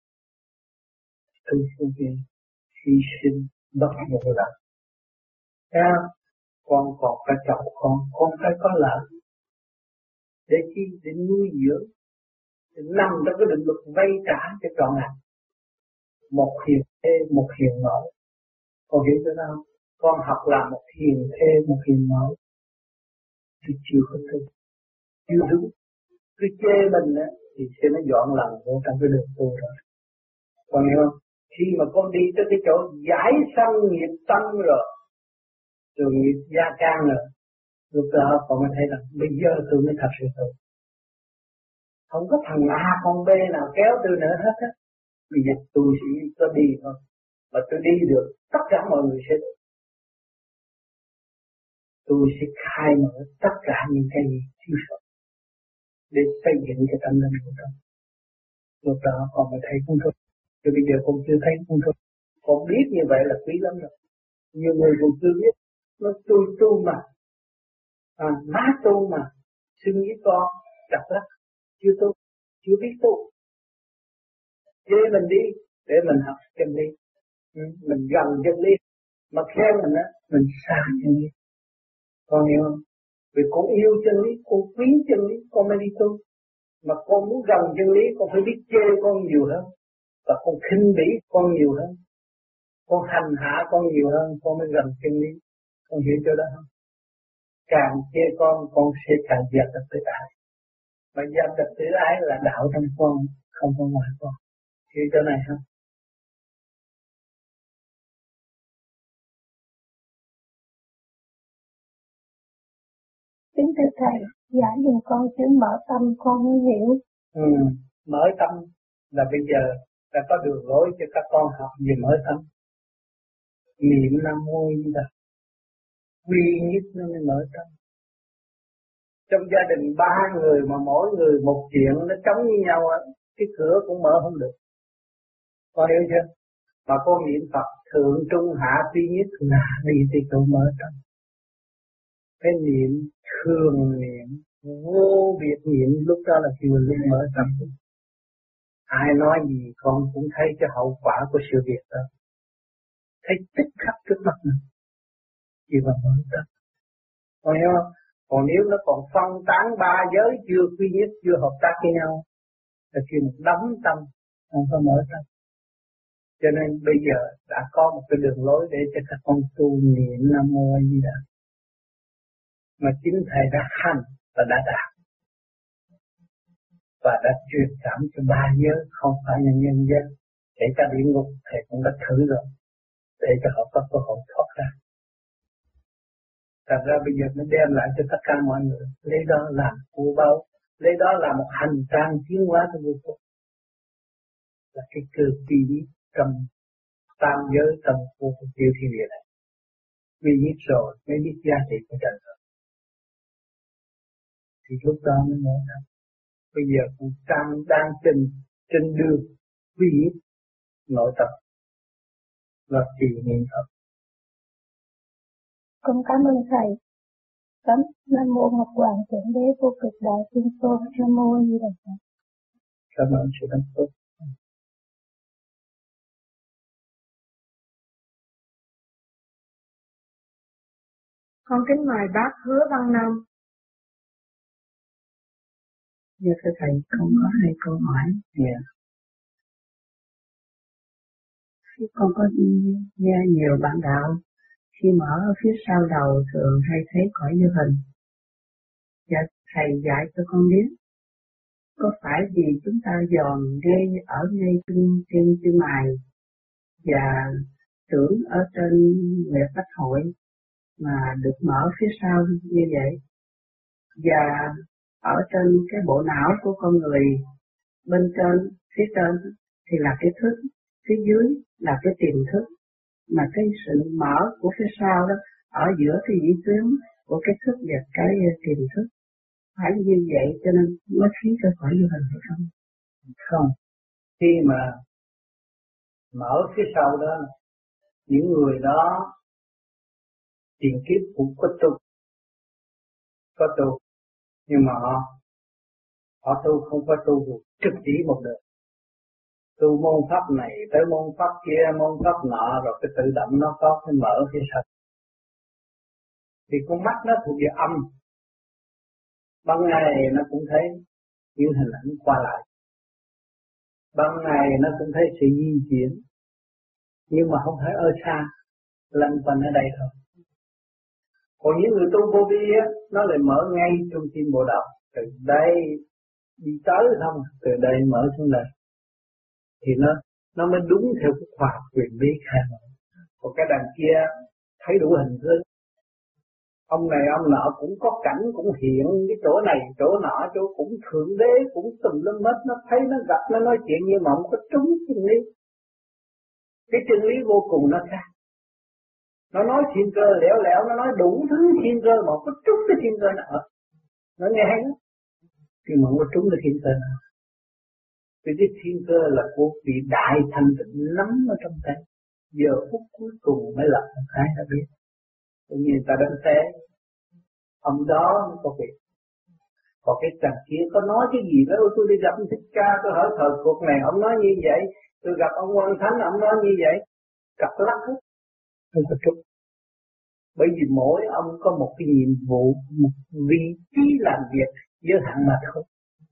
C: Tu vô vi hy sinh bất vụ lợi. Thấy không? Con còn phải chọn con, con phải có lợi. Để chi? Để nuôi dưỡng. Để nằm trong cái định luật vay trả cho trọn lành. Một hiền thê, một hiền mẫu. Con hiểu chưa nào? Con học làm một hiền thê, một hiền mẫu. Thì chưa có tu, chưa đúng. Cứ chê mình á, thì sẽ nó dọn lòng vô trong cái đường tu rồi. Con hiểu không? Khi mà con đi tới cái chỗ giải sanh nghiệp tâm rồi, rồi nghiệp gia can rồi, lúc đó con mới thấy rằng bây giờ tôi mới thật sự tu. Không có thằng A con B nào kéo tôi nữa hết á. Bây giờ tôi chỉ có đi thôi. Mà tôi đi được, tất cả mọi người sẽ được. Tôi sẽ khai mở tất cả những cái gì thiếu sót để xây dựng cái tâm linh của tôi. Lúc đó con mới thấy cũng tốt. Rồi bây giờ con chưa thấy cũng tốt. Con biết như vậy là quý lắm rồi. Nhiều người còn chưa biết. Nó tôi tu mà. À, má tu mà. Xưng với con. Đọc lắm. Chưa tu. Chưa biết tu. Chê mình đi. Để mình học chân lý. Ừ, mình gần chân lý. Mà khen mình á. Mình xa chân lý. Con hiểu không? Vì con yêu chân lý. Con quý chân lý. Con mới đi tu. Mà con muốn gần chân lý. Con phải biết chê con nhiều hơn. Và con khinh bỉ con nhiều hơn. Con hành hạ con nhiều hơn. Con mới gần chân lý. Con hiểu chỗ đó không? Càng chê con. Con sẽ càng dẹp được tới ai. Mà giam trật tự ái là đạo trong con, không có ngoài con. Hiểu chỗ này không?
F: Kính thưa Thầy, giải dùm con chữ mở tâm con mới hiểu.
C: Ừ, mở tâm là bây giờ đã có đường lối cho các con học về mở tâm. Niệm Nam Mô Di Đà, quy nhất nó mới mở tâm. Trong gia đình ba người mà mỗi người một chuyện nó chống với nhau, cái cửa cũng mở không được. Con hiểu chưa? Mà con niệm Phật thượng trung hạ duy nhất là đi thì tôi mở tâm. Cái niệm thường niệm, vô biệt niệm, lúc đó là khi mình lúc mở tâm. Ai nói gì con cũng thấy cái hậu quả của sự việc đó. Thấy tích khắc trước mắt mình. Chỉ vào mở tâm. Con hiểu không? Còn nếu nó còn phân tán ba giới chưa quy nhất, chưa hợp tác với nhau, là khi một đóng tâm, không có mở tâm. Cho nên bây giờ đã có một cái đường lối để cho các con tu niệm Nam Mô A Di Đà. Mà chính Thầy đã hành và đã đạt. Và đã truyền cảm cho ba giới, không phải là nhân giới. Kể cả địa ngục Thầy cũng đã thử rồi, để cho họ có cơ hội thoát ra. Thật ra bây giờ nó đem lại cho tất cả mọi người, lấy đó làm phù báo, lấy đó là một hành trang tiến hóa cho vô cùng. Là cái cơ kỳ trong tam giới, trong vô cùng tiêu thiên địa này. Vì biết rồi mới biết giá trị của trời rồi. Thì lúc đó mới mở ra. Bây giờ cũng đang, đang trên, trên đường quy biết nội tập và trì niệm Phật.
F: Con cảm ơn Thầy. Cảm Nam Mô Ngọc Hoàng Thượng Đế Vô Cực Đại Thiên Tôn. Nam Mô A Di Đà Phật.
C: Cảm ơn sự đăng phúc.
A: Con kính mời bác Hứa Văn Nam.
B: Dạ thưa Thầy, con có hai câu hỏi.
C: Yeah.
B: Con có nghe nhiều bạn đạo khi mở phía sau đầu thường hay thấy cõi vô hình. Dạ Thầy dạy cho con biết, có phải vì chúng ta dòn ngay ở ngay trên trên chân mày và tưởng ở trên nguyệt bách hội mà được mở phía sau như vậy, và ở trên cái bộ não của con người bên trên, phía trên thì là cái thức, phía dưới là cái tiềm thức, mà cái sự mở của phía sau đó ở giữa cái vĩ tuyến của cái thức và cái tiềm thức. Phải như vậy cho nên nó khiến cho khỏi vô hình hay không?
C: Không. Khi mà mở phía sau đó, những người đó tiền kiếp cũng có tu, có tu, nhưng mà họ họ tu không có tu được trực chỉ một đời. Tu môn pháp này tới môn pháp kia, môn pháp nọ, rồi cái tự động nó có cái mở phía sau. Thì con mắt nó thuộc về âm, ban ngày nó cũng thấy những hình ảnh qua lại, ban ngày nó cũng thấy sự di chuyển, nhưng mà không phải ở xa, lăn quanh ở đây thôi. Còn những người tu vô vi á, nó lại mở ngay trong tim bộ đầu, từ đây đi tới không, từ đây mở xuống đây, thì nó nó mới đúng theo cái khoa học quyền bí khai mở. Còn cái đằng kia thấy đủ hình thức, ông này ông nọ cũng có cảnh, cũng hiện cái chỗ này chỗ nọ, chỗ cũng thượng đế, cũng tùm lum hết, nó thấy nó gặp nó nói chuyện như mà không có trúng chân lý. Cái chân lý vô cùng nó khác. Nó nói thiên cơ lẻo lẻo, nó nói đủ thứ thiên cơ mà không có trúng cái thiên cơ nào. Nó nghe hay lắm, nhưng mà không có trúng cái thiên cơ nào. Vì cái thiên cơ là của vị đại thanh tịnh nắm ở trong tay. Giờ phút cuối cùng mới lập một cái đã biết. Tự nhiên ta đánh xe, ông đó mới có việc. Còn cái thằng kia có nói cái gì đó, tôi đi gặp Thích Ca, tôi hỏi thời cuộc này, ông nói như vậy. Tôi gặp ông Quan Thánh, ông nói như vậy. Cặp lắc hết, không có trúng. Bởi vì mỗi ông có một cái nhiệm vụ, một vị trí làm việc giới hạn mà thôi.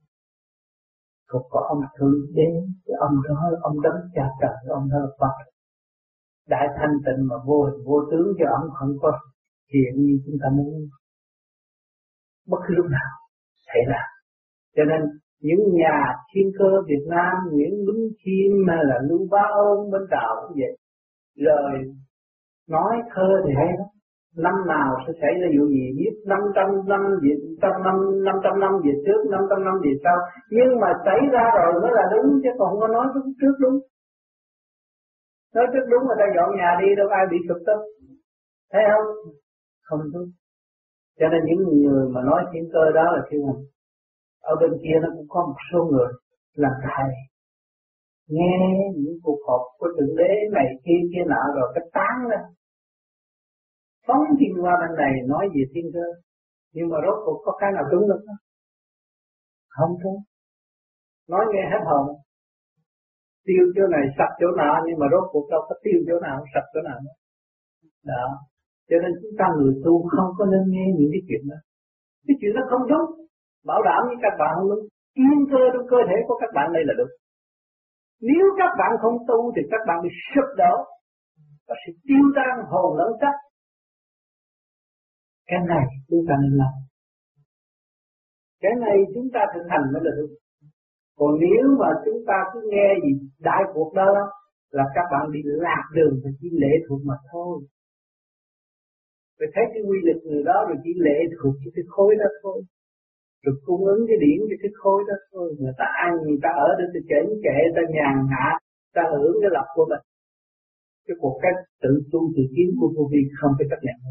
C: Còn có ông thượng đế, cái ông đó, ông đấng cha trời, ông đó là Phật. Đại thanh tịnh mà vô hình vô tướng cho ông không có hiện như chúng ta muốn. Bất cứ lúc nào xảy ra. Cho nên những nhà thiên cơ Việt Nam, những Bính Chiêm hay là Lưu Bá Ôn bên Tàu cũng vậy. Rồi nói thơ thì hay lắm. Năm nào sẽ xảy ra vụ gì biết năm trăm năm về trăm năm năm trăm năm về trước, năm trăm năm về sau, nhưng mà xảy ra rồi mới là đúng, chứ còn không có nói trước đúng. Nói trước đúng người ta dọn nhà đi đâu ai bị sụp đâu, thấy không? Không đúng. Cho nên những người mà nói thiên cơ đó là thiên hành. Ở bên kia nó cũng có một số người là thầy nghe những cuộc họp của thượng đế này kia kia nọ rồi cái tán ra phóng thiên qua bên này nói về thiên cơ, nhưng mà rốt cuộc có cái nào đúng được không? Không đúng. Nói nghe hết hồn, tiêu chỗ này sạch chỗ nọ, nhưng mà rốt cuộc đâu có tiêu chỗ nào sạch chỗ nào nữa. Đó. Cho nên chúng ta người tu không có nên nghe những cái chuyện đó. Cái chuyện đó không đúng. Bảo đảm với các bạn không đúng. Thiên cơ trong cơ thể của các bạn đây là đúng. Nếu các bạn không tu thì các bạn bị sụp đổ và sẽ tiêu tan hồn lẫn sắc. Cái này chúng ta nên làm. Cái này chúng ta thực hành mới là đúng. Còn nếu mà chúng ta cứ nghe gì đại cuộc đó là các bạn bị lạc đường và chỉ lệ thuộc mà thôi. Rồi thấy cái quy lực người đó rồi chỉ lệ thuộc cho cái khối đó thôi. Rồi cung ứng cái điển cho cái khối đó thôi. Người ta ăn, người ta ở để ta chảy kệ, ta nhàn hạ, ta hưởng cái lập của mình. Cái cuộc cách tự tu tự kiến của vô vi không phải chấp nhận.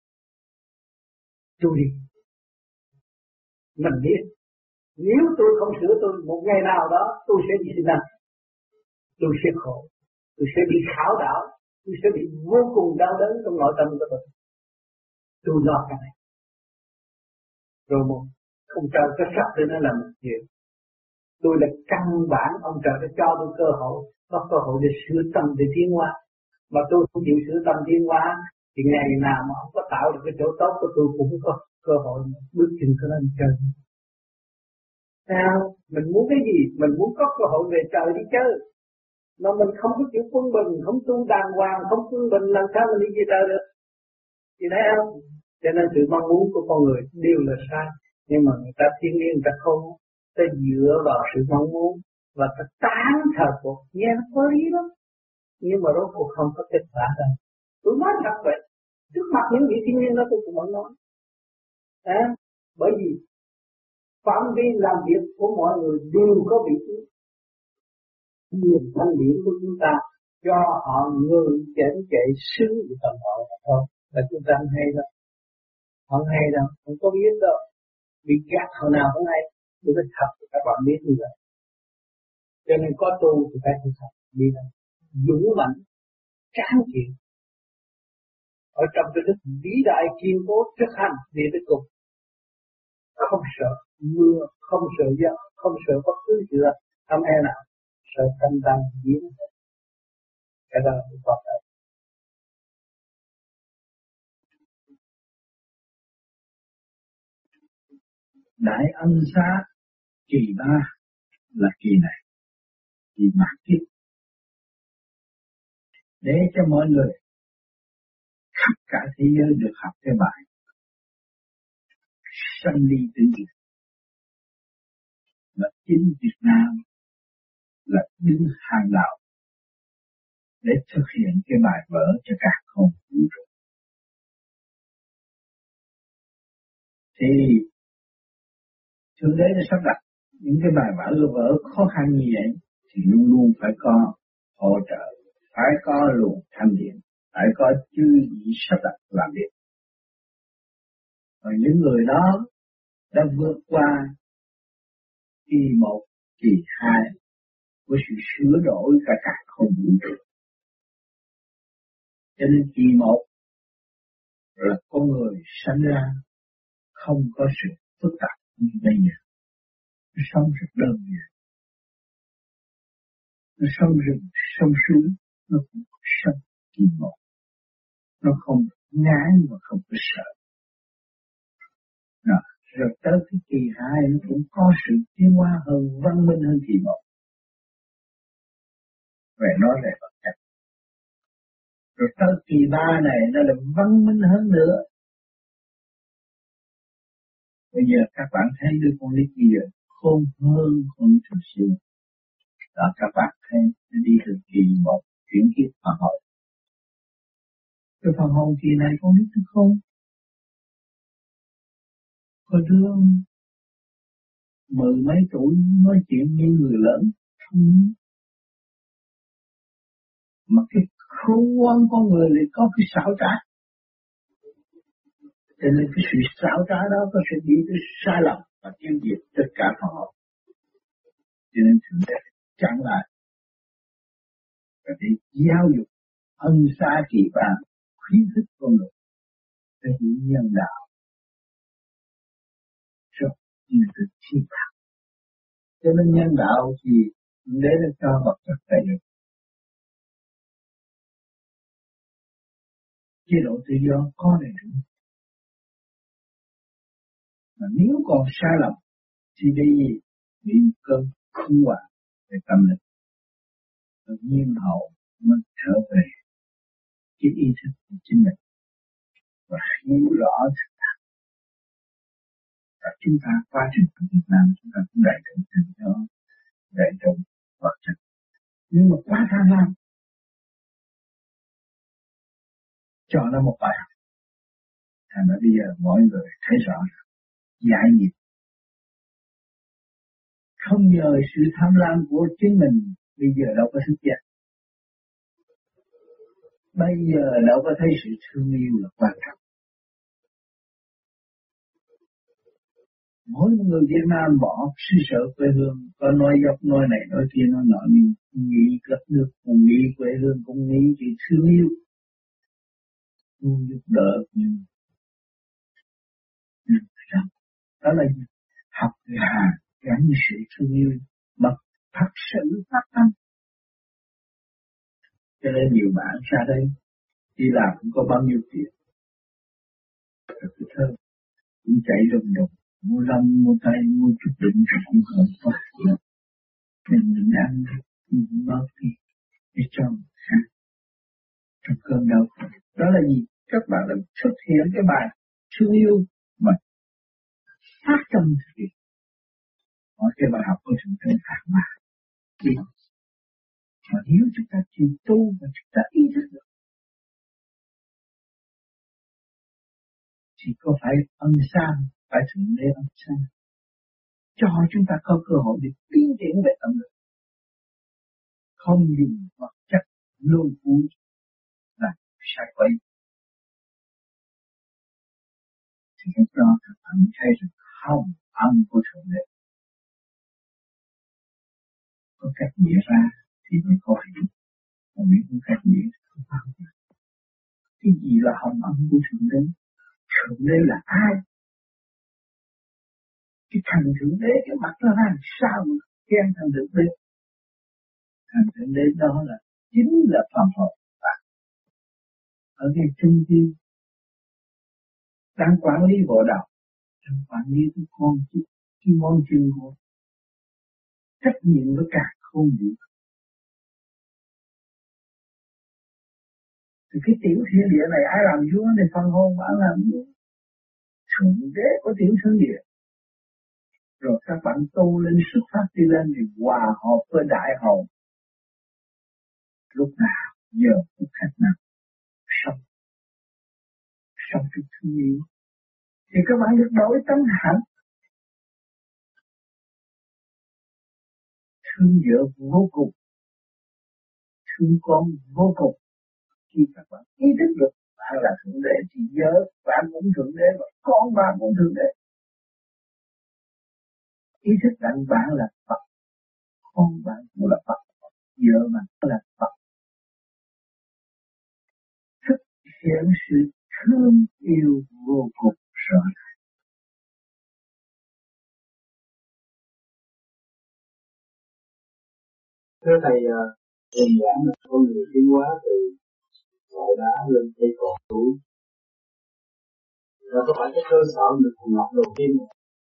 C: Tu đi. Mình biết. Nếu tôi không sửa tôi, một ngày nào đó tôi sẽ bị sinh năng. Tôi sẽ khổ. Tôi sẽ bị khảo đảo. Tôi sẽ bị vô cùng đau đớn trong nội tâm của tôi. Tôi lo cái này. Rồi một ông trời có sắp để nó làm một chuyện. Tôi là căn bản, ông trời đã cho tôi cơ hội, có cơ hội để sửa tâm để tiến hóa. Mà tôi không chịu sửa tâm tiến hóa thì ngày nào mà không có tạo được cái chỗ tốt của tôi cũng có cơ hội bước chân cho lên trời. Sao? Mình muốn cái gì? Mình muốn có cơ hội về trời đi chơi. Mà mình không có chịu quân bình, không tu đàng hoàng, không quân bình, làm sao mình đi về trời được? Chị thấy không? Cho nên sự mong muốn của con người đều là sai. Nhưng mà người ta thiên nhiên người ta không, ta dựa vào sự mong muốn và ta tán thờ cuộc, nghe nó có lý lắm. Nhưng mà rốt cuộc không có kết quả đâu. Tôi nói thật vậy. Trước mặt những vị thiên nhiên đó tôi cũng vẫn nói. À, bởi vì phạm vi làm việc của mọi người đều có vị trí. Nhìn thanh điển của chúng ta cho họ ngừng chảnh chạy xứng với tầm họ thôi. Là chúng ta không hay đâu. Không hay đâu, không có biết đâu. Bị gạt hồi nào không hay. Tôi phải thật cho các bạn biết như vậy. Cho nên có tu thì phải thực hành đi đâu. Dũng mạnh, tráng kiện. Ở trong cái đức vĩ đại kiên cố thực hành đi tới cùng. Không sợ mưa, không sợ gió, không sợ bất cứ gì là âm e nào. Sợ thanh tăng diễn. Cái đó là tốt đấy.
G: Đại ân xá kỳ ba là kỳ này, kỳ mạt kiếp, để cho mọi người khắp cả thế giới được học cái bài sanh ly tử diệt. Và chính Việt Nam là đứng hàng đầu để thực hiện cái bài vở cho cả không vũ trụ. Thì Thượng Đế đã sắp đặt những cái bài vở vở khó khăn như vậy thì luôn luôn phải có hỗ trợ, phải có luồng thanh điện, phải có chư vị sắp đặt làm việc. Và những người đó đã vượt qua kỳ một, kỳ hai với sự sửa đổi cả cả không vũ trụ. Cho nên kỳ một là con người sanh ra không có sự phức tạp như bây giờ. Nó sống rất đơn giản. Nó sống rừng, sống suối, nó cũng sống kỳ một. Nó không ngán và không có sợ. Đó. Rồi tới cái kỳ hai nó cũng có sự tiến hóa hơn, văn minh hơn kỳ một. Về nói về vật chất. Rồi tới kỳ ba này nó là văn minh hơn nữa. Bây giờ các bạn thấy đứa con nít bây giờ khôn hơn con nít hồi xưa. Đó các bạn thấy đi từ kỳ một chuyển kiếp phần hồn. Cái phần hồn kỳ này con nít nó không. Có đứa mười mấy tuổi nói chuyện như người lớn không. Mà cái khôn ngoan con người lại có cái xảo trá. Cho nên cái sự xảo trá đó có sẽ đi tới sai lầm và tiêu diệt tất cả phần hồn. Cho nên thượng đế chặn lại và để giáo dục ân xá kỳ vàng, khuyến khích con người để hiểu nhân đạo rất nhiều từ thiên đạo. Cho nên nhân đạo thì để nó cho vật chất đầy đủ. Chế độ tự do có đầy đủ. Mà nếu còn sai lầm thì bị gì? Bị cơn khủng hoảng về tâm linh. Tự nhiên hậu mới trở về cái ý thức của chính mình và hiểu rõ thực tại. Và chúng ta quá trình của Việt Nam chúng ta cũng đầy đủ tự do, đầy đủ vật chất. Nhưng mà quá tham lam, cho nó một bài học. Thành ra bây giờ mọi người thấy rõ giải nghiệp. Không nhờ sự tham lam của chính mình, bây giờ đâu có thức giác. Bây giờ đâu có thấy sự thương yêu là quan trọng. Mỗi người Việt Nam bỏ xứ sở quê hương, có nói dốc nói này nói kia nói nọ, nhưng nghĩ đất nước, cũng nghĩ quê hương, cũng nghĩ chỉ thương yêu, luôn giúp đỡ. Nhưng đó là học là gắn với sự thương yêu mà thật sự phát tâm. Cho nên nhiều bạn ra đây đi làm cũng có bao nhiêu tiền, thật cái thơ cũng chạy đồng đồng, mua lông, mua tay, mua chút đựng rồi cũng không có. Nên mình ăn mình bớt đi để cho người khác trong cơn đau khổ. Đó là gì? Các bạn đã xuất hiện cái bài thương yêu mà phát tâm thực hiện. Hỏi cái bài học của chúng ta phản mà. Mà nếu chúng ta chịu tu và chúng ta ý thức được thì có phải ân san, phải thượng đế ân san cho chúng ta có cơ hội để tiến triển về tâm linh. Không dùng vật chất lôi cuốn là sai quay. Thì lúc đó các bạn thấy được hồng ân của thượng đế. Có cách nghĩa ra thì mới có hiểu. Còn nếu không cách nghĩa thì không phải. Cái gì là hồng ân của thượng đế? Thượng đế là ai? Cái thành thượng đế, cái mặt nó làm sao mà khen thành thượng đế? Thành thượng đế đó là chính là phàm hồn bạn. Ở ngay trung tâm đang quản lý bộ đạo, đang quản lý cái con chứ, cái món chân của trách nhiệm với cả không bị. Thì cái tiểu thiên địa này ai làm vua thì phần hồn bạn làm vua. Thượng đế có tiểu thiên địa. Rồi các bạn tu lên xuất phát đi lên thì hòa hợp với đại hồn. Lúc nào, giờ cũng khách nào, sống. Sống trong thương yêu. Thì các bạn được đổi tấm hạnh. Thương vợ vô cùng. Thương con vô cùng. Khi các bạn ý thức được bạn là thượng đế thì vợ bạn cũng thượng đế và con bạn cũng thượng đế. Ý thức rằng bạn là Phật, con bạn cũng là Phật, vợ bạn cũng là Phật. Thực hiện sự thương yêu vô cùng rõ ràng.
C: Thưa Thầy, hình dạng là con người tiến hóa từ ngọn đá lên cây cỏ tuổi. Và có phải cái cơ sở được thành lập đầu tiên?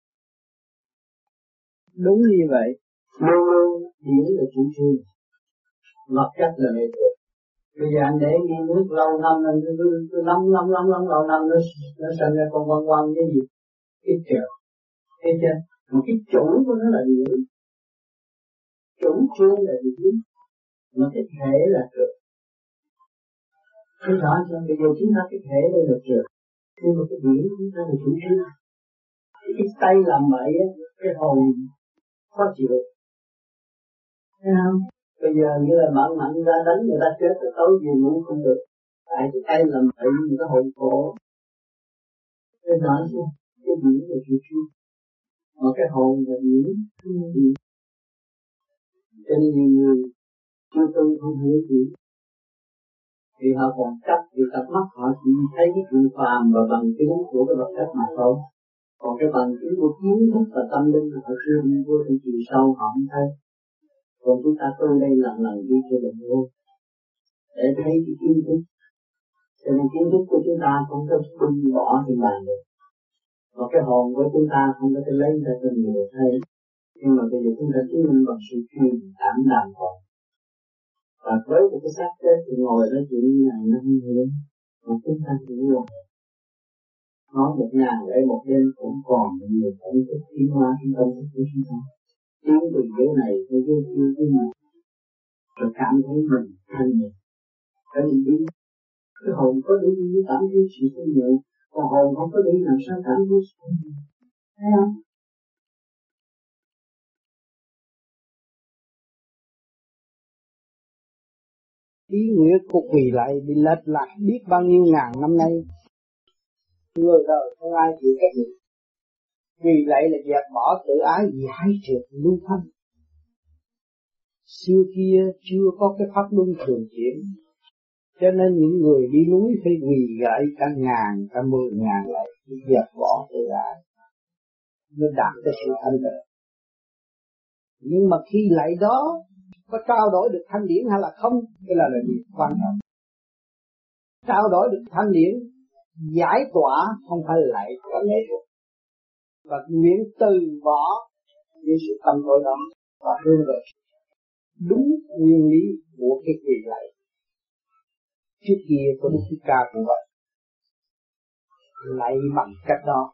E: Đúng như vậy.
C: Luôn luôn diễn là chủ trương, lập cách là nghệ thuật. Bây giờ anh để nghiêng nước lâu năm, anh cứ lắm lắm lắm lắm lâu năm nó nó sinh ra con quan quan cái gì? Cái trời, cái chân. Một cái chủ của nó là điển, chủ trương là điển, mà cái thể là trượt. Thấy rõ chưa? Bây giờ chúng ta cái thể đây là trượt, nhưng mà cái điển chúng ta là chủ trương. Cái tay làm vậy á, cái hồn khó chịu. Thấy không? Bây giờ như là bạn mạnh ra đánh người ta chết, rồi tối về ngủ không được. Tại cái tay làm vậy người ta hồn khổ. Thấy rõ chưa? Cái điển là chủ trương, mà cái hồn là điển. Cho nên nhiều người chưa tu không hiểu gì, vì họ còn chấp, vì cặp mắt họ chỉ thấy cái chuyện phàm và bằng chứng của cái vật chất mà thôi. Còn cái bằng chứng của kiến thức và tâm linh họ chưa đi vô trong chiều sâu họ không thấy. Còn chúng ta tu đây lần lần đi cho đồng vô để thấy cái kiến thức. Cho nên kiến thức của chúng ta không có buông bỏ trên bàn được, mà cái hồn của chúng ta không có thể lấy ra cho người thấy. Nhưng mà bây giờ chúng ta chứng minh bằng sự truyền cảm đàng hoàng. Và với một cái xác chết thì ngồi nói chuyện như này nó không hiểu, mà chúng ta hiểu rồi. Nói một ngàn lễ một đêm cũng còn nhiều công thức tiến hóa trong tâm thức của chúng ta. Tiến từ giới này tới giới kia tới này, rồi cảm thấy mình thanh nhẹ. Cái mình đi, cái hồn có đi với cảm thấy sự thanh nhẹ, còn hồn không có đi làm sao cảm thấy sự thanh nhẹ. Thấy không?
H: Ý nghĩa của quỳ lạy bị lệch lạc biết bao nhiêu ngàn năm nay. Người đời không ai chịu trách nhiệm. Quỳ lạy là dẹp bỏ tự ái giải trượt lưu thanh. Xưa kia chưa có cái pháp luân thường chuyển, cho nên những người đi núi phải quỳ lạy cả ngàn, cả mười ngàn lạy để dẹp bỏ tự ái, nó đạt tới sự thanh tịnh. Nhưng mà khi lạy đó có trao đổi được thanh điển hay là không, cái là là điều quan trọng. Trao đổi được thanh điển, giải tỏa không phải lạy có nghệ thuật, và nguyện từ bỏ những sự tâm tối đó và hướng về đúng nguyên lý của cái quỳ lạy. Trước kia có Đức Thích Ca cũng vậy, lạy bằng cách đó.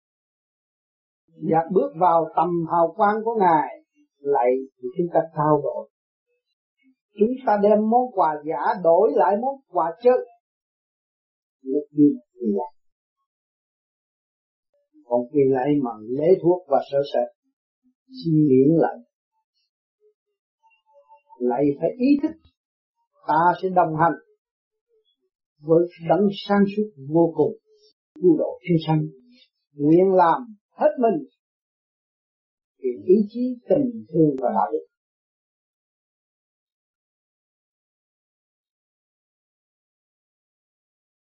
H: Và bước vào tầm hào quang của Ngài, lạy thì chúng ta trao đổi. Chúng ta đem món quà giả đổi lại món quà chân. Lúc đi quỳ lạy. Còn quỳ lạy mà lễ thuốc và sợ sệt, xin miễn lạy. Lạy phải ý thức, ta sẽ đồng hành với đấng sáng suốt vô cùng, cứu độ chúng sanh, nguyện làm hết mình vì ý chí tình thương và đạo đức.